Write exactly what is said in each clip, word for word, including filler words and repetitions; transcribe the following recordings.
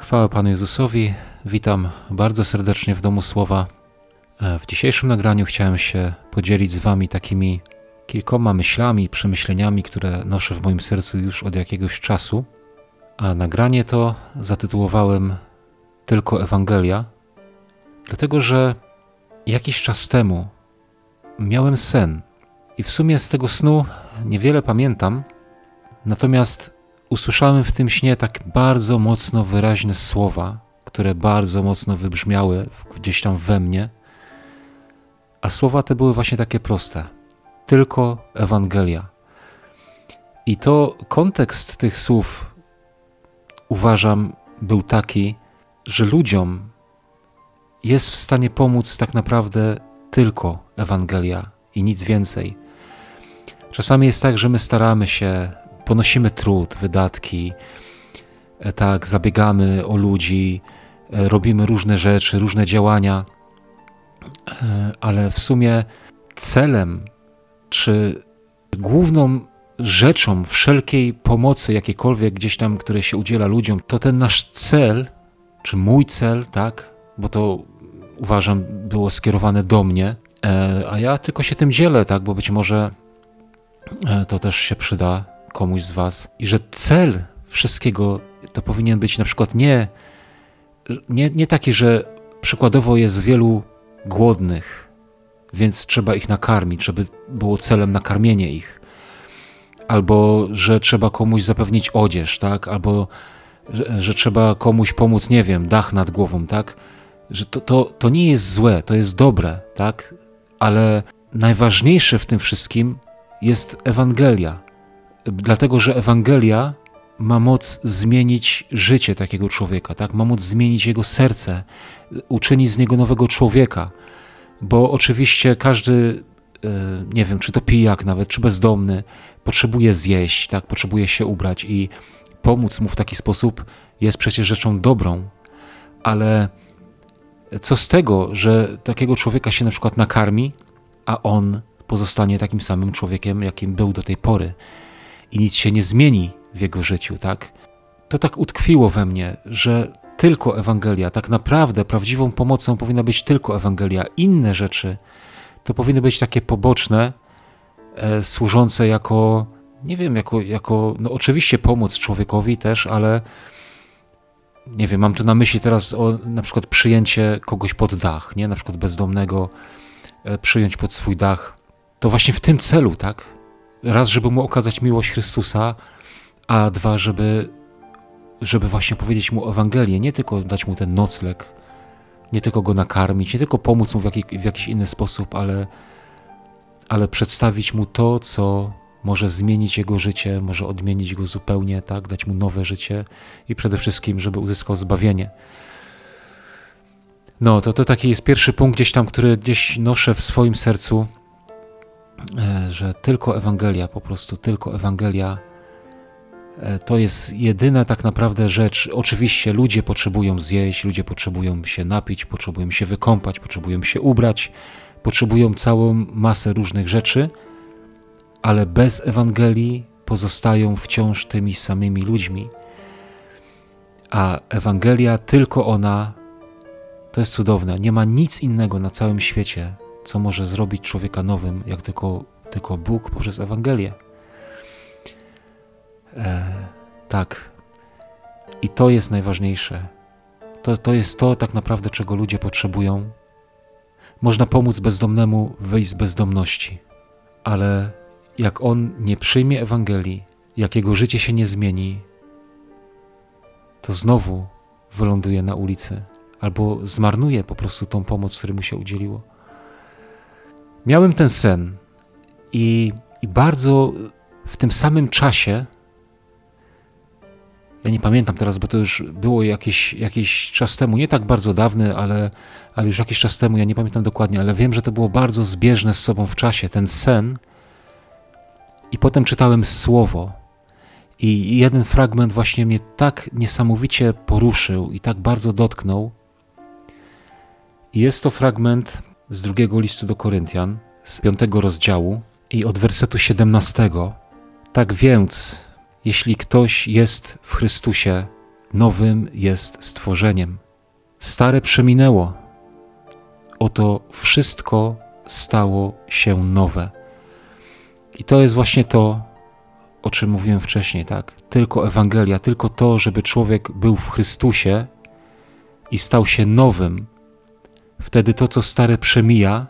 Chwała Panu Jezusowi. Witam bardzo serdecznie w Domu Słowa. W dzisiejszym nagraniu chciałem się podzielić z Wami takimi kilkoma myślami, przemyśleniami, które noszę w moim sercu już od jakiegoś czasu. A nagranie to zatytułowałem Tylko Ewangelia, dlatego że jakiś czas temu miałem sen i w sumie z tego snu niewiele pamiętam, natomiast usłyszałem w tym śnie tak bardzo mocno wyraźne słowa, które bardzo mocno wybrzmiały gdzieś tam we mnie, a słowa te były właśnie takie proste. Tylko Ewangelia. I to kontekst tych słów, uważam, był taki, że ludziom jest w stanie pomóc tak naprawdę tylko Ewangelia i nic więcej. Czasami jest tak, że my staramy się, ponosimy trud, wydatki, tak, zabiegamy o ludzi, robimy różne rzeczy, różne działania, ale w sumie celem czy główną rzeczą wszelkiej pomocy, jakiejkolwiek gdzieś tam, której się udziela ludziom, to ten nasz cel, czy mój cel, tak, bo to uważam było skierowane do mnie, a ja tylko się tym dzielę, tak, bo być może to też się przyda komuś z Was. I że cel wszystkiego to powinien być na przykład nie, nie, nie taki, że przykładowo jest wielu głodnych, więc trzeba ich nakarmić, żeby było celem nakarmienie ich. Albo, że trzeba komuś zapewnić odzież, tak? Albo, że, że trzeba komuś pomóc, nie wiem, dach nad głową, tak? Że to, to, to nie jest złe, to jest dobre, tak? Ale najważniejsze w tym wszystkim jest Ewangelia. Dlatego, że Ewangelia ma moc zmienić życie takiego człowieka, tak? Ma moc zmienić jego serce, uczynić z niego nowego człowieka. Bo oczywiście każdy, nie wiem, czy to pijak nawet, czy bezdomny, potrzebuje zjeść, tak? Potrzebuje się ubrać i pomóc mu w taki sposób jest przecież rzeczą dobrą. Ale co z tego, że takiego człowieka się na przykład nakarmi, a on pozostanie takim samym człowiekiem, jakim był do tej pory i nic się nie zmieni w jego życiu, tak? To tak utkwiło we mnie, że tylko Ewangelia, tak naprawdę prawdziwą pomocą powinna być tylko Ewangelia. Inne rzeczy to powinny być takie poboczne, e, służące jako, nie wiem, jako, jako, no oczywiście pomoc człowiekowi też, ale nie wiem, mam tu na myśli teraz o na przykład przyjęcie kogoś pod dach, nie? Na przykład bezdomnego e, przyjąć pod swój dach. To właśnie w tym celu, tak? Raz, żeby mu okazać miłość Chrystusa, a dwa, żeby, żeby właśnie powiedzieć mu Ewangelię, nie tylko dać mu ten nocleg, nie tylko go nakarmić, nie tylko pomóc mu w, jaki, w jakiś inny sposób, ale, ale przedstawić mu to, co może zmienić jego życie, może odmienić go zupełnie, tak? Dać mu nowe życie i przede wszystkim, żeby uzyskał zbawienie. No, to, to taki jest pierwszy punkt gdzieś tam, który gdzieś noszę w swoim sercu, że tylko Ewangelia, po prostu tylko Ewangelia to jest jedyna tak naprawdę rzecz. Oczywiście ludzie potrzebują zjeść, ludzie potrzebują się napić, potrzebują się wykąpać, potrzebują się ubrać, potrzebują całą masę różnych rzeczy, ale bez Ewangelii pozostają wciąż tymi samymi ludźmi. A Ewangelia, tylko ona, to jest cudowne. Nie ma nic innego na całym świecie, co może zrobić człowieka nowym, jak tylko, tylko Bóg poprzez Ewangelię. E, tak. I to jest najważniejsze. To, to jest to tak naprawdę, czego ludzie potrzebują. Można pomóc bezdomnemu wyjść z bezdomności, ale jak on nie przyjmie Ewangelii, jak jego życie się nie zmieni, to znowu wyląduje na ulicy albo zmarnuje po prostu tą pomoc, której mu się udzieliło. Miałem ten sen i, i bardzo w tym samym czasie, ja nie pamiętam teraz, bo to już było jakiś, jakiś czas temu, nie tak bardzo dawny, ale, ale już jakiś czas temu, ja nie pamiętam dokładnie, ale wiem, że to było bardzo zbieżne z sobą w czasie, ten sen. I potem czytałem słowo i jeden fragment właśnie mnie tak niesamowicie poruszył i tak bardzo dotknął. I jest to fragment z drugiego listu do Koryntian, z piątego rozdziału i od wersetu siedemnastego. Tak więc, jeśli ktoś jest w Chrystusie, nowym jest stworzeniem. Stare przeminęło, oto wszystko stało się nowe. I to jest właśnie to, o czym mówiłem wcześniej, tak? Tylko Ewangelia, tylko to, żeby człowiek był w Chrystusie i stał się nowym. Wtedy to, co stare, przemija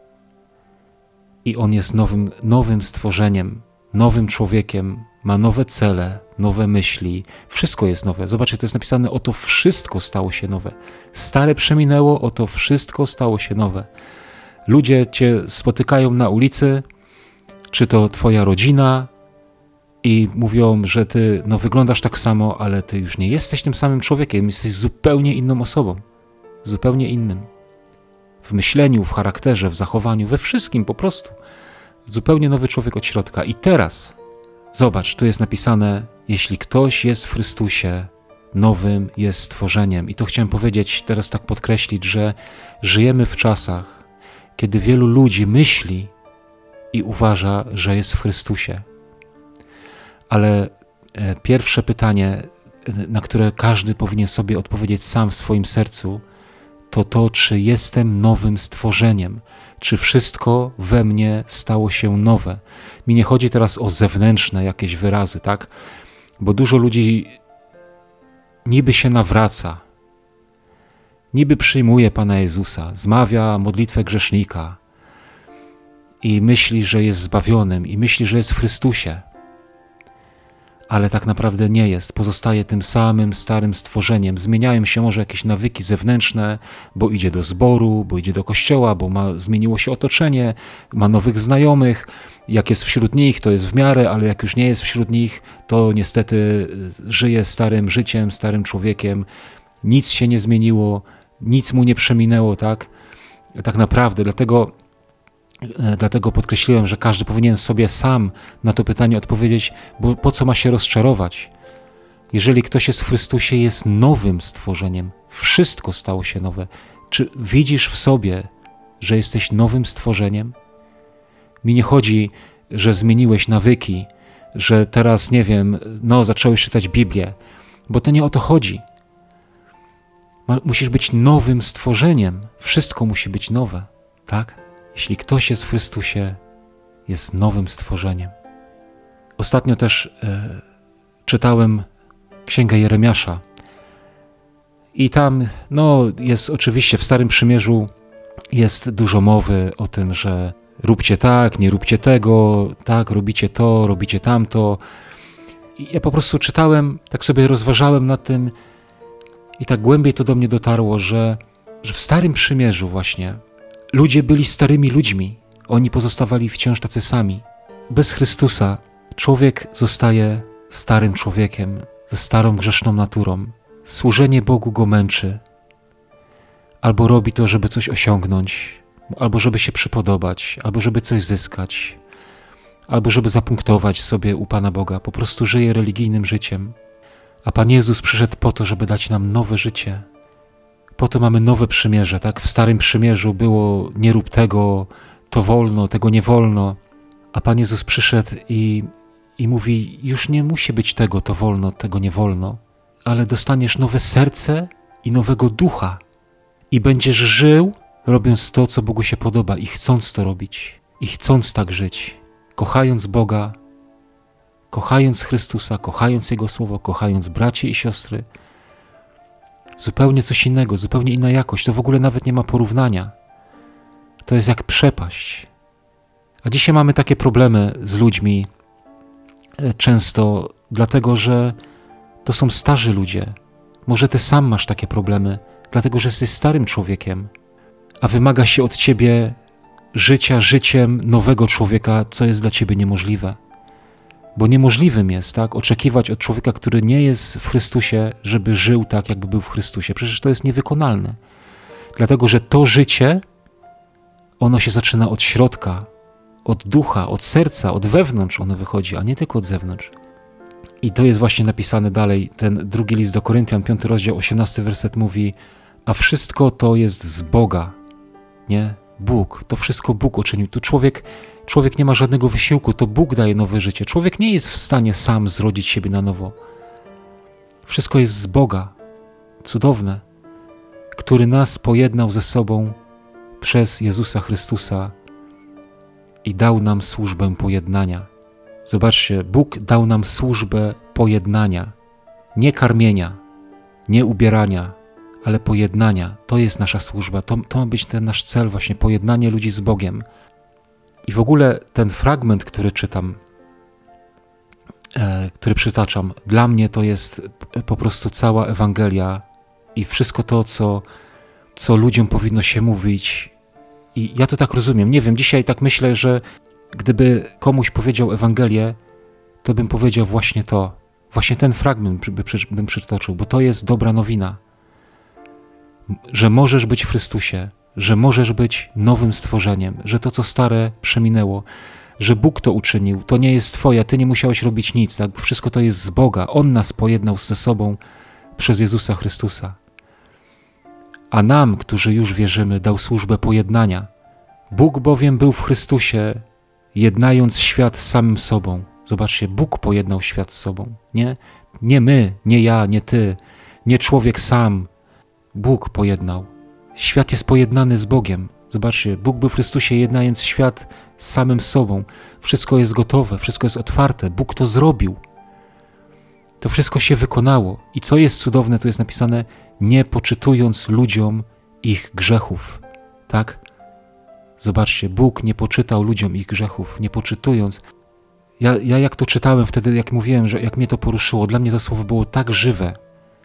i on jest nowym, nowym stworzeniem, nowym człowiekiem, ma nowe cele, nowe myśli, wszystko jest nowe. Zobaczcie, to jest napisane, oto wszystko stało się nowe. Stare przeminęło, oto wszystko stało się nowe. Ludzie cię spotykają na ulicy, czy to twoja rodzina i mówią, że ty no, wyglądasz tak samo, ale ty już nie jesteś tym samym człowiekiem, jesteś zupełnie inną osobą, zupełnie innym. W myśleniu, w charakterze, w zachowaniu, we wszystkim po prostu. Zupełnie nowy człowiek od środka. I teraz, zobacz, tu jest napisane, jeśli ktoś jest w Chrystusie, nowym jest stworzeniem. I to chciałem powiedzieć, teraz tak podkreślić, że żyjemy w czasach, kiedy wielu ludzi myśli i uważa, że jest w Chrystusie. Ale e, pierwsze pytanie, na które każdy powinien sobie odpowiedzieć sam w swoim sercu, to to, czy jestem nowym stworzeniem, czy wszystko we mnie stało się nowe. Mi nie chodzi teraz o zewnętrzne jakieś wyrazy, tak? Bo dużo ludzi niby się nawraca, niby przyjmuje Pana Jezusa, zmawia modlitwę grzesznika i myśli, że jest zbawionym i myśli, że jest w Chrystusie. Ale tak naprawdę nie jest. Pozostaje tym samym starym stworzeniem. Zmieniają się może jakieś nawyki zewnętrzne, bo idzie do zboru, bo idzie do kościoła, bo ma, zmieniło się otoczenie, ma nowych znajomych. Jak jest wśród nich, to jest w miarę, ale jak już nie jest wśród nich, to niestety żyje starym życiem, starym człowiekiem. Nic się nie zmieniło, nic mu nie przeminęło, tak? Tak naprawdę, dlatego Dlatego podkreśliłem, że każdy powinien sobie sam na to pytanie odpowiedzieć, bo po co ma się rozczarować? Jeżeli ktoś jest w Chrystusie, jest nowym stworzeniem. Wszystko stało się nowe. Czy widzisz w sobie, że jesteś nowym stworzeniem? Mi nie chodzi, że zmieniłeś nawyki, że teraz, nie wiem, no zacząłeś czytać Biblię, bo to nie o to chodzi. Musisz być nowym stworzeniem. Wszystko musi być nowe, tak? Jeśli ktoś jest w Chrystusie, jest nowym stworzeniem. Ostatnio też e, czytałem Księgę Jeremiasza i tam no, jest oczywiście w Starym Przymierzu jest dużo mowy o tym, że róbcie tak, nie róbcie tego, tak, robicie to, robicie tamto. I ja po prostu czytałem, tak sobie rozważałem nad tym i tak głębiej to do mnie dotarło, że, że w Starym Przymierzu właśnie ludzie byli starymi ludźmi. Oni pozostawali wciąż tacy sami. Bez Chrystusa człowiek zostaje starym człowiekiem, ze starą grzeszną naturą. Służenie Bogu go męczy. Albo robi to, żeby coś osiągnąć, albo żeby się przypodobać, albo żeby coś zyskać, albo żeby zapunktować sobie u Pana Boga. Po prostu żyje religijnym życiem. A Pan Jezus przyszedł po to, żeby dać nam nowe życie. Po to mamy nowe przymierze, tak? W Starym Przymierzu było nie rób tego, to wolno, tego nie wolno. A Pan Jezus przyszedł i, i mówi, już nie musi być tego, to wolno, tego nie wolno, ale dostaniesz nowe serce i nowego ducha. I będziesz żył, robiąc to, co Bogu się podoba i chcąc to robić. I chcąc tak żyć. Kochając Boga, kochając Chrystusa, kochając Jego Słowo, kochając braci i siostry. Zupełnie coś innego, zupełnie inna jakość. To w ogóle nawet nie ma porównania. To jest jak przepaść. A dzisiaj mamy takie problemy z ludźmi często dlatego, że to są starzy ludzie. Może ty sam masz takie problemy, dlatego że jesteś starym człowiekiem, a wymaga się od ciebie życia życiem nowego człowieka, co jest dla ciebie niemożliwe. Bo niemożliwym jest, tak, oczekiwać od człowieka, który nie jest w Chrystusie, żeby żył tak, jakby był w Chrystusie. Przecież to jest niewykonalne. Dlatego, że to życie, ono się zaczyna od środka, od ducha, od serca, od wewnątrz ono wychodzi, a nie tylko od zewnątrz. I to jest właśnie napisane dalej, ten drugi list do Koryntian, piąty rozdział, osiemnasty werset mówi, a wszystko to jest z Boga, nie? Bóg, to wszystko Bóg uczynił. Tu człowiek, człowiek nie ma żadnego wysiłku, to Bóg daje nowe życie. Człowiek nie jest w stanie sam zrodzić siebie na nowo. Wszystko jest z Boga, cudowne, który nas pojednał ze sobą przez Jezusa Chrystusa i dał nam służbę pojednania. Zobaczcie, Bóg dał nam służbę pojednania, nie karmienia, nie ubierania, ale pojednania. To jest nasza służba, to, to ma być ten nasz cel właśnie, pojednanie ludzi z Bogiem. I w ogóle ten fragment, który czytam, e, który przytaczam, dla mnie to jest po prostu cała Ewangelia i wszystko to, co, co ludziom powinno się mówić. I ja to tak rozumiem. Nie wiem, dzisiaj tak myślę, że gdyby komuś powiedział Ewangelię, to bym powiedział właśnie to. Właśnie ten fragment by, bym przytoczył, bo to jest dobra nowina. Że możesz być w Chrystusie, że możesz być nowym stworzeniem, że to, co stare, przeminęło, że Bóg to uczynił, to nie jest twoje, ty nie musiałeś robić nic, tak? Wszystko to jest z Boga. On nas pojednał ze sobą przez Jezusa Chrystusa. A nam, którzy już wierzymy, dał służbę pojednania. Bóg bowiem był w Chrystusie, jednając świat z samym sobą. Zobaczcie, Bóg pojednał świat z sobą. Nie, nie my, nie ja, nie ty, nie człowiek sam. Bóg pojednał. Świat jest pojednany z Bogiem. Zobaczcie, Bóg był w Chrystusie, jednając świat z samym sobą. Wszystko jest gotowe, wszystko jest otwarte. Bóg to zrobił. To wszystko się wykonało. I co jest cudowne, tu jest napisane, nie poczytując ludziom ich grzechów. Tak? Zobaczcie, Bóg nie poczytał ludziom ich grzechów, nie poczytując. Ja, ja jak to czytałem wtedy, jak mówiłem, że jak mnie to poruszyło, dla mnie to słowo było tak żywe.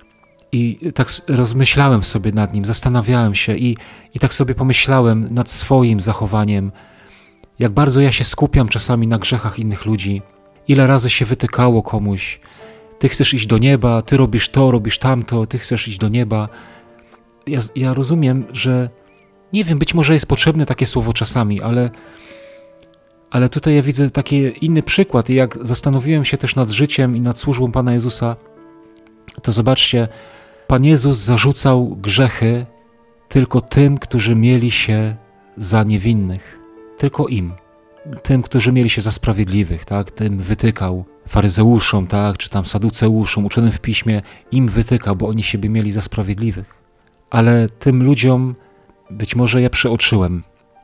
I tak rozmyślałem sobie nad nim, zastanawiałem się i, i tak sobie pomyślałem nad swoim zachowaniem, jak bardzo ja się skupiam czasami na grzechach innych ludzi, ile razy się wytykało komuś, ty chcesz iść do nieba, ty robisz to, robisz tamto, ty chcesz iść do nieba. Ja, ja rozumiem, że nie wiem, być może jest potrzebne takie słowo czasami, ale, ale tutaj ja widzę taki inny przykład i jak zastanowiłem się też nad życiem i nad służbą Pana Jezusa, to zobaczcie, Pan Jezus zarzucał grzechy tylko tym, którzy mieli się za niewinnych. Tylko im. Tym, którzy mieli się za sprawiedliwych, tak? Tym wytykał. Faryzeuszom, tak? Czy tam saduceuszom, uczonym w piśmie, im wytykał, bo oni siebie mieli za sprawiedliwych. Ale tym ludziom, być może ja przeoczyłem,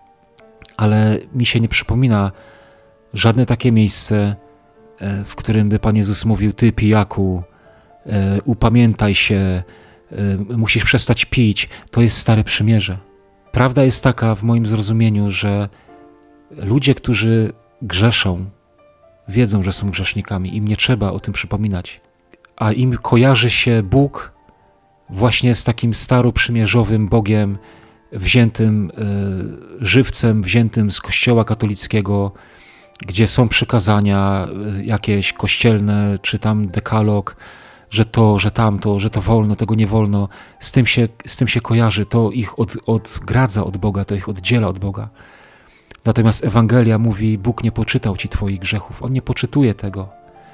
ale mi się nie przypomina żadne takie miejsce, w którym by Pan Jezus mówił, ty pijaku, upamiętaj się, musisz przestać pić, to jest Stare Przymierze. Prawda jest taka w moim zrozumieniu, że ludzie, którzy grzeszą, wiedzą, że są grzesznikami, im nie trzeba o tym przypominać, a im kojarzy się Bóg właśnie z takim staroprzymierzowym Bogiem, wziętym y, żywcem, wziętym z Kościoła katolickiego, gdzie są przykazania jakieś kościelne, czy tam dekalog, że to, że tamto, że to wolno, tego nie wolno, z tym się, z tym się kojarzy, to ich od, odgradza od Boga, to ich oddziela od Boga. Natomiast Ewangelia mówi, Bóg nie poczytał ci twoich grzechów, On nie poczytuje tego.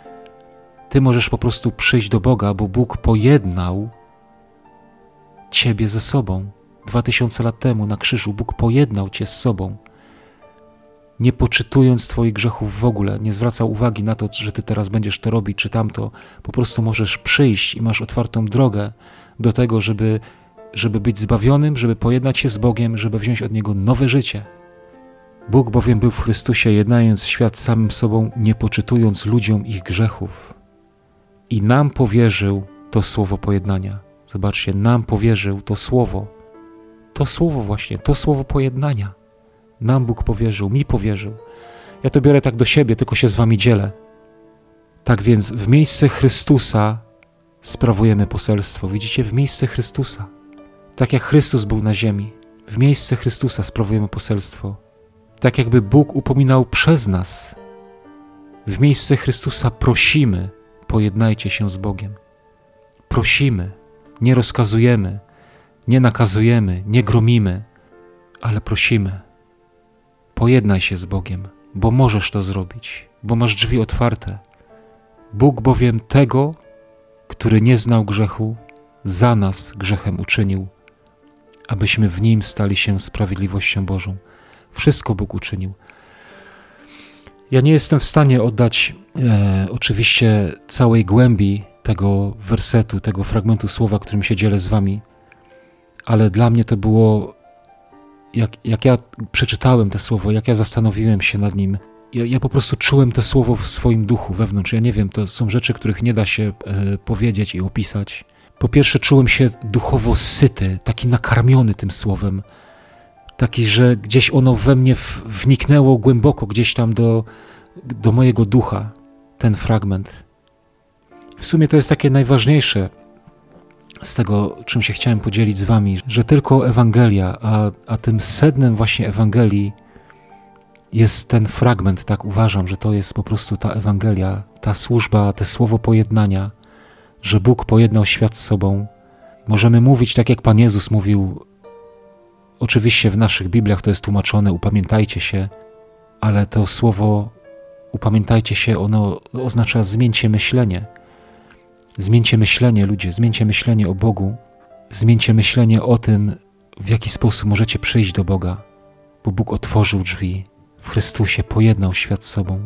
Ty możesz po prostu przyjść do Boga, bo Bóg pojednał ciebie ze sobą. Dwa tysiące lat temu na krzyżu Bóg pojednał cię z sobą. Nie poczytując twoich grzechów w ogóle, nie zwracał uwagi na to, że ty teraz będziesz to robić, czy tamto. Po prostu możesz przyjść i masz otwartą drogę do tego, żeby, żeby być zbawionym, żeby pojednać się z Bogiem, żeby wziąć od Niego nowe życie. Bóg bowiem był w Chrystusie, jednając świat samym sobą, nie poczytując ludziom ich grzechów. I nam powierzył to słowo pojednania. Zobaczcie, nam powierzył to słowo. To słowo właśnie, to słowo pojednania. Nam Bóg powierzył, mi powierzył. Ja to biorę tak do siebie, tylko się z wami dzielę. Tak więc w miejsce Chrystusa sprawujemy poselstwo. Widzicie, w miejsce Chrystusa. Tak jak Chrystus był na ziemi, w miejsce Chrystusa sprawujemy poselstwo. Tak jakby Bóg upominał przez nas. W miejsce Chrystusa prosimy, pojednajcie się z Bogiem. Prosimy, nie rozkazujemy, nie nakazujemy, nie gromimy, ale prosimy. Pojednaj się z Bogiem, bo możesz to zrobić, bo masz drzwi otwarte. Bóg bowiem tego, który nie znał grzechu, za nas grzechem uczynił, abyśmy w Nim stali się sprawiedliwością Bożą. Wszystko Bóg uczynił. Ja nie jestem w stanie oddać e, oczywiście całej głębi tego wersetu, tego fragmentu słowa, którym się dzielę z wami, ale dla mnie to było, jak, jak ja przeczytałem to słowo, jak ja zastanowiłem się nad nim, ja, ja po prostu czułem to słowo w swoim duchu, wewnątrz. Ja nie wiem, to są rzeczy, których nie da się e, powiedzieć i opisać. Po pierwsze, czułem się duchowo syty, taki nakarmiony tym słowem, taki, że gdzieś ono we mnie w, wniknęło głęboko, gdzieś tam do, do mojego ducha, ten fragment. W sumie to jest takie najważniejsze z tego, czym się chciałem podzielić z wami, że tylko Ewangelia, a, a tym sednem właśnie Ewangelii jest ten fragment, tak uważam, że to jest po prostu ta Ewangelia, ta służba, to słowo pojednania, że Bóg pojednał świat z sobą. Możemy mówić tak, jak Pan Jezus mówił, oczywiście w naszych Bibliach to jest tłumaczone, upamiętajcie się, ale to słowo upamiętajcie się, ono oznacza zmieńcie myślenie. Zmieńcie myślenie, ludzie, zmieńcie myślenie o Bogu, zmieńcie myślenie o tym, w jaki sposób możecie przyjść do Boga, bo Bóg otworzył drzwi, w Chrystusie pojednał świat z sobą.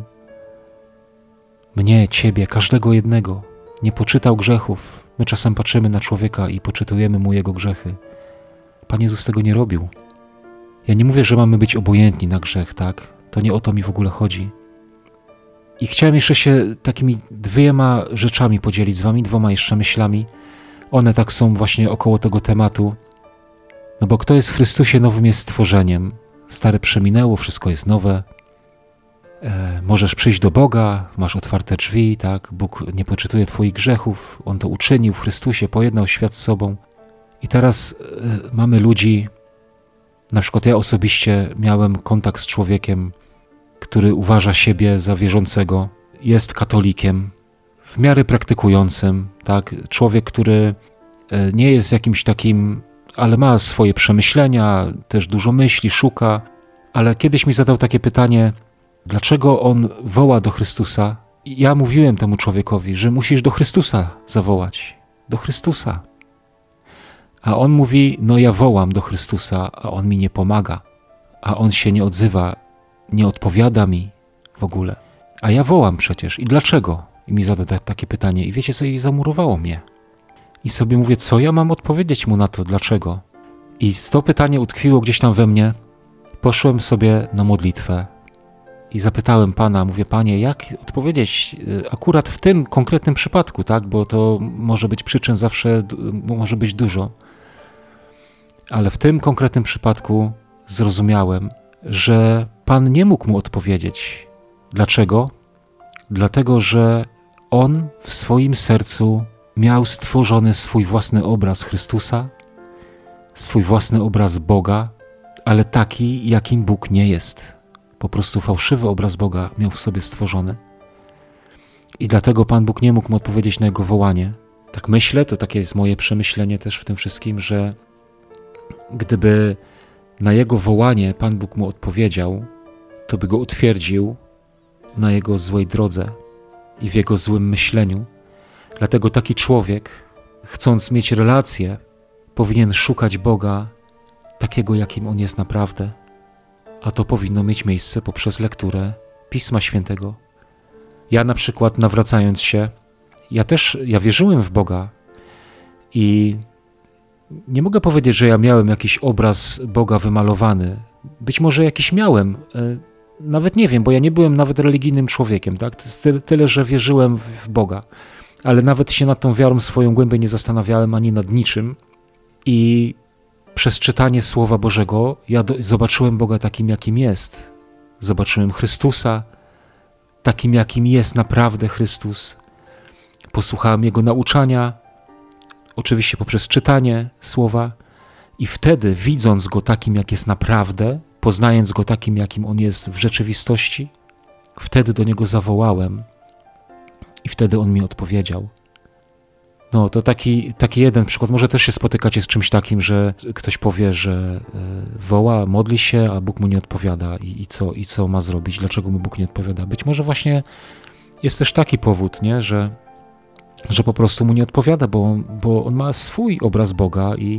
Mnie, ciebie, każdego jednego, nie poczytał grzechów. My czasem patrzymy na człowieka i poczytujemy mu jego grzechy. Pan Jezus tego nie robił. Ja nie mówię, że mamy być obojętni na grzech, tak? To nie o to mi w ogóle chodzi. I chciałem jeszcze się takimi dwiema rzeczami podzielić z wami, dwoma jeszcze myślami. One tak są właśnie około tego tematu. No bo kto jest w Chrystusie, nowym jest stworzeniem. Stare przeminęło, wszystko jest nowe. E, możesz przyjść do Boga, masz otwarte drzwi, tak? Bóg nie poczytuje twoich grzechów. On to uczynił w Chrystusie, pojednał świat z sobą. I teraz e, mamy ludzi, na przykład ja osobiście miałem kontakt z człowiekiem, który uważa siebie za wierzącego, jest katolikiem, w miarę praktykującym, tak? Człowiek, który nie jest jakimś takim, ale ma swoje przemyślenia, też dużo myśli, szuka, ale kiedyś mi zadał takie pytanie, dlaczego on woła do Chrystusa? I ja mówiłem temu człowiekowi, że musisz do Chrystusa zawołać, do Chrystusa. A on mówi, no ja wołam do Chrystusa, a on mi nie pomaga, a on się nie odzywa, nie odpowiada mi w ogóle. A ja wołam przecież. I dlaczego? I mi zada t- takie pytanie. I wiecie co? I zamurowało mnie. I sobie mówię, co ja mam odpowiedzieć mu na to? Dlaczego? I to pytanie utkwiło gdzieś tam we mnie. Poszłem sobie na modlitwę i zapytałem Pana, mówię, Panie, jak odpowiedzieć akurat w tym konkretnym przypadku, tak? Bo to może być przyczyn zawsze, może być dużo. Ale w tym konkretnym przypadku zrozumiałem, że Pan nie mógł mu odpowiedzieć. Dlaczego? Dlatego, że on w swoim sercu miał stworzony swój własny obraz Chrystusa, swój własny obraz Boga, ale taki, jakim Bóg nie jest. Po prostu fałszywy obraz Boga miał w sobie stworzony. I dlatego Pan Bóg nie mógł mu odpowiedzieć na jego wołanie. Tak myślę, to takie jest moje przemyślenie też w tym wszystkim, że gdyby na jego wołanie Pan Bóg mu odpowiedział, to by go utwierdził na jego złej drodze i w jego złym myśleniu. Dlatego taki człowiek, chcąc mieć relację, powinien szukać Boga takiego, jakim On jest naprawdę. A to powinno mieć miejsce poprzez lekturę Pisma Świętego. Ja na przykład, nawracając się, ja też, ja wierzyłem w Boga i nie mogę powiedzieć, że ja miałem jakiś obraz Boga wymalowany. Być może jakiś miałem, nawet nie wiem, bo ja nie byłem nawet religijnym człowiekiem, tak? To jest tyle, tyle, że wierzyłem w Boga, ale nawet się nad tą wiarą swoją głębiej nie zastanawiałem ani nad niczym i przez czytanie Słowa Bożego ja do, zobaczyłem Boga takim, jakim jest. Zobaczyłem Chrystusa takim, jakim jest naprawdę Chrystus. Posłuchałem Jego nauczania, oczywiście poprzez czytanie Słowa i wtedy, widząc Go takim, jak jest naprawdę, poznając Go takim, jakim On jest w rzeczywistości, wtedy do Niego zawołałem i wtedy On mi odpowiedział. No to taki, taki jeden przykład. Może też się spotykacie z czymś takim, że ktoś powie, że woła, modli się, a Bóg mu nie odpowiada i, i, co, i co ma zrobić, dlaczego mu Bóg nie odpowiada. Być może właśnie jest też taki powód, nie? Że, że po prostu mu nie odpowiada, bo, bo on ma swój obraz Boga i,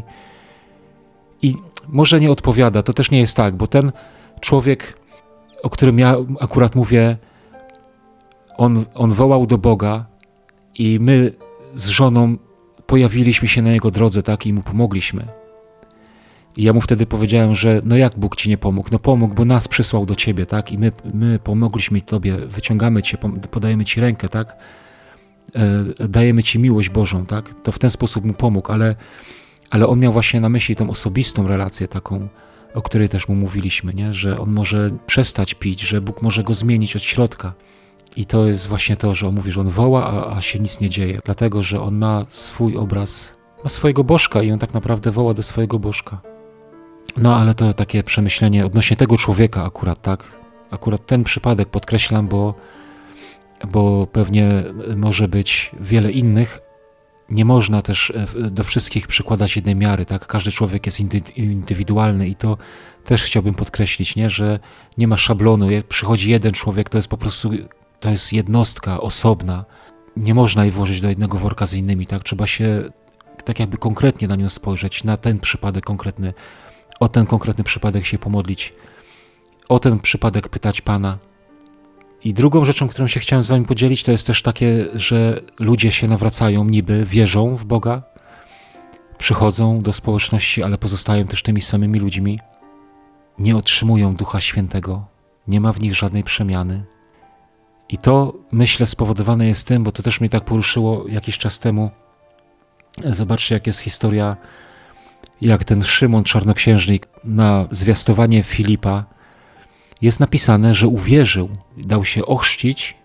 i może nie odpowiada. To też nie jest tak, bo ten człowiek, o którym ja akurat mówię, on, on wołał do Boga i my z żoną pojawiliśmy się na jego drodze, tak, i mu pomogliśmy. I ja mu wtedy powiedziałem, że no jak Bóg ci nie pomógł? No pomógł, bo nas przysłał do ciebie, tak, i my, my pomogliśmy tobie, wyciągamy cię, podajemy ci rękę, tak, e, dajemy ci miłość Bożą, tak, to w ten sposób mu pomógł, ale, ale on miał właśnie na myśli tą osobistą relację taką, o której też mu mówiliśmy, nie? Że on może przestać pić, że Bóg może go zmienić od środka. I to jest właśnie to, że on mówi, że on woła, a, a się nic nie dzieje. Dlatego, że on ma swój obraz, ma swojego bożka i on tak naprawdę woła do swojego bożka. No ale to takie przemyślenie odnośnie tego człowieka akurat, tak? Akurat ten przypadek podkreślam, bo, bo pewnie może być wiele innych. Nie można też do wszystkich przykładać jednej miary, tak? Każdy człowiek jest indywidualny i to też chciałbym podkreślić, nie? Że nie ma szablonu. Jak przychodzi jeden człowiek, to jest po prostu, to jest jednostka osobna. Nie można jej włożyć do jednego worka z innymi, tak? Trzeba się tak jakby konkretnie na nią spojrzeć, na ten przypadek konkretny, o ten konkretny przypadek się pomodlić, o ten przypadek pytać Pana. I drugą rzeczą, którą się chciałem z wami podzielić, to jest też takie, że ludzie się nawracają, niby wierzą w Boga, przychodzą do społeczności, ale pozostają też tymi samymi ludźmi, nie otrzymują Ducha Świętego, nie ma w nich żadnej przemiany. I to, myślę, spowodowane jest tym, bo to też mnie tak poruszyło jakiś czas temu. Zobaczcie, jak jest historia, jak ten Szymon Czarnoksiężnik na zwiastowanie Filipa jest napisane, że uwierzył, dał się ochrzcić,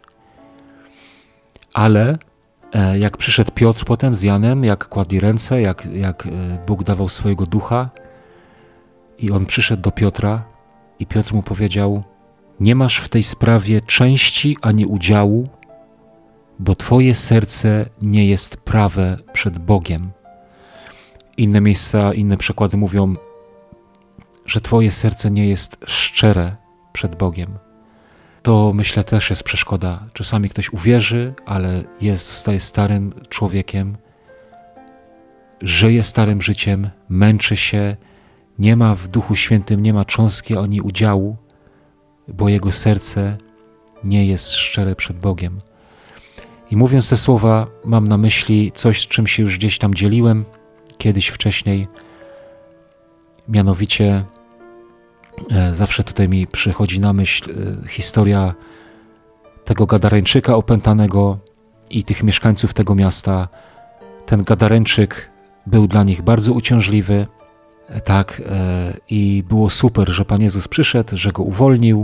ale jak przyszedł Piotr potem z Janem, jak kładli ręce, jak, jak Bóg dawał swojego ducha i on przyszedł do Piotra i Piotr mu powiedział: nie masz w tej sprawie części ani udziału, bo twoje serce nie jest prawe przed Bogiem. Inne miejsca, inne przekłady mówią, że twoje serce nie jest szczere przed Bogiem. To, myślę, też jest przeszkoda. Czasami ktoś uwierzy, ale jest, zostaje starym człowiekiem, żyje starym życiem, męczy się, nie ma w Duchu Świętym, nie ma cząstki ani udziału, bo jego serce nie jest szczere przed Bogiem. I mówiąc te słowa, mam na myśli coś, z czym się już gdzieś tam dzieliłem kiedyś wcześniej, mianowicie zawsze tutaj mi przychodzi na myśl historia tego Gadareńczyka opętanego i tych mieszkańców tego miasta. Ten Gadareńczyk był dla nich bardzo uciążliwy, tak, i było super, że Pan Jezus przyszedł, że go uwolnił,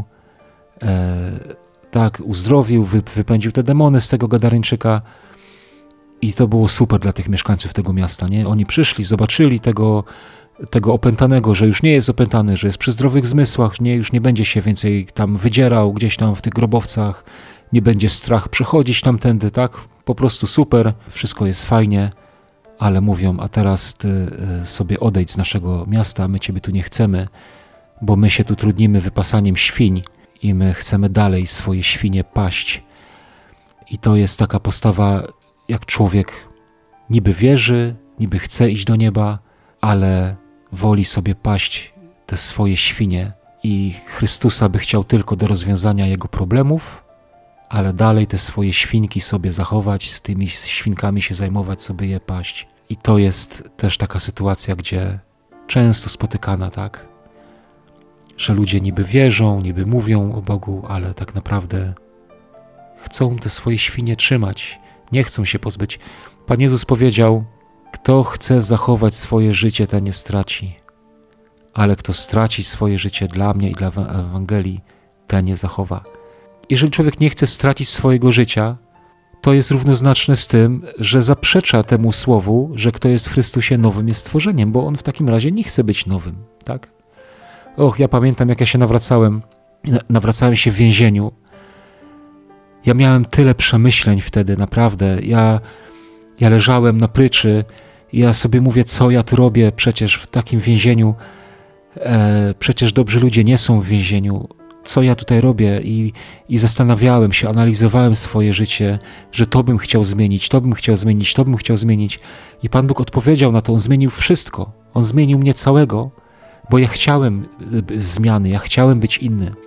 tak, uzdrowił, wypędził te demony z tego Gadareńczyka i to było super dla tych mieszkańców tego miasta, nie? Oni przyszli, zobaczyli tego tego opętanego, że już nie jest opętany, że jest przy zdrowych zmysłach, nie, już nie będzie się więcej tam wydzierał gdzieś tam w tych grobowcach, nie będzie strach przechodzić tamtędy, tak? Po prostu super, wszystko jest fajnie, ale mówią, a teraz ty sobie odejdź z naszego miasta, my ciebie tu nie chcemy, bo my się tu trudnimy wypasaniem świń i my chcemy dalej swoje świnie paść. I to jest taka postawa, jak człowiek niby wierzy, niby chce iść do nieba, ale woli sobie paść te swoje świnie i Chrystusa by chciał tylko do rozwiązania jego problemów, ale dalej te swoje świnki sobie zachować, z tymi świnkami się zajmować, sobie je paść. I to jest też taka sytuacja, gdzie często spotykana, tak? Że ludzie niby wierzą, niby mówią o Bogu, ale tak naprawdę chcą te swoje świnie trzymać, nie chcą się pozbyć. Pan Jezus powiedział: kto chce zachować swoje życie, ten nie straci, ale kto straci swoje życie dla mnie i dla Ewangelii, ten nie zachowa. Jeżeli człowiek nie chce stracić swojego życia, to jest równoznaczne z tym, że zaprzecza temu słowu, że kto jest w Chrystusie nowym jest stworzeniem, bo on w takim razie nie chce być nowym, tak? Och, ja pamiętam, jak ja się nawracałem, nawracałem się w więzieniu. Ja miałem tyle przemyśleń wtedy, naprawdę. Ja, ja leżałem na pryczy i ja sobie mówię, co ja tu robię przecież w takim więzieniu. E, przecież dobrzy ludzie nie są w więzieniu. Co ja tutaj robię? I, I zastanawiałem się, analizowałem swoje życie, że to bym chciał zmienić, to bym chciał zmienić, to bym chciał zmienić. I Pan Bóg odpowiedział na to, On zmienił wszystko. On zmienił mnie całego, bo ja chciałem zmiany, ja chciałem być inny.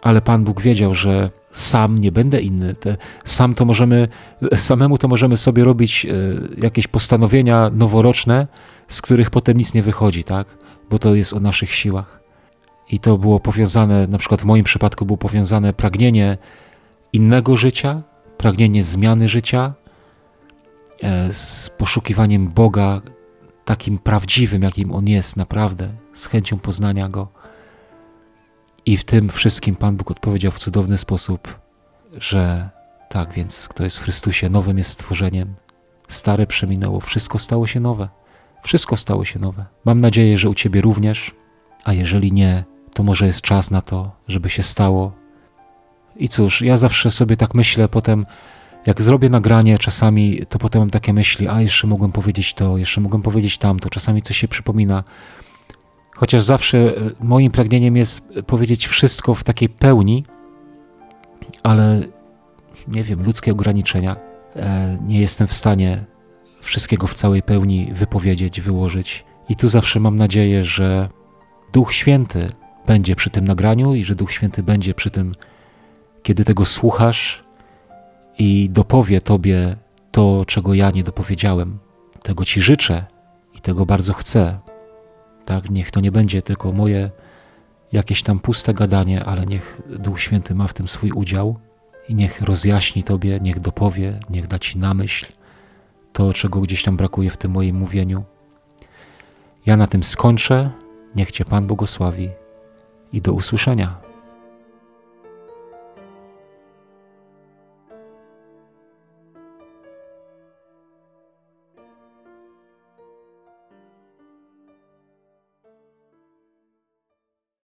ale Pan Bóg wiedział, że sam nie będę inny. Te, sam to możemy, samemu to możemy sobie robić e, jakieś postanowienia noworoczne, z których potem nic nie wychodzi, tak? Bo to jest o naszych siłach. I to było powiązane, na przykład w moim przypadku było powiązane pragnienie innego życia, pragnienie zmiany życia e, z poszukiwaniem Boga takim prawdziwym, jakim On jest naprawdę, z chęcią poznania Go. I w tym wszystkim Pan Bóg odpowiedział w cudowny sposób, że tak, więc kto jest w Chrystusie, nowym jest stworzeniem. Stare przeminęło, wszystko stało się nowe. Wszystko stało się nowe. Mam nadzieję, że u Ciebie również, a jeżeli nie, to może jest czas na to, żeby się stało. I cóż, ja zawsze sobie tak myślę potem, jak zrobię nagranie czasami, to potem mam takie myśli, a jeszcze mogłem powiedzieć to, jeszcze mogłem powiedzieć tamto, czasami coś się przypomina. Chociaż zawsze moim pragnieniem jest powiedzieć wszystko w takiej pełni, ale nie wiem, ludzkie ograniczenia. Nie jestem w stanie wszystkiego w całej pełni wypowiedzieć, wyłożyć. I tu zawsze mam nadzieję, że Duch Święty będzie przy tym nagraniu i że Duch Święty będzie przy tym, kiedy tego słuchasz i dopowie Tobie to, czego ja nie dopowiedziałem. Tego Ci życzę i tego bardzo chcę. Tak, niech to nie będzie tylko moje jakieś tam puste gadanie, ale niech Duch Święty ma w tym swój udział i niech rozjaśni Tobie, niech dopowie, niech da Ci na myśl to, czego gdzieś tam brakuje w tym moim mówieniu. Ja na tym skończę. Niech Cię Pan błogosławi i do usłyszenia.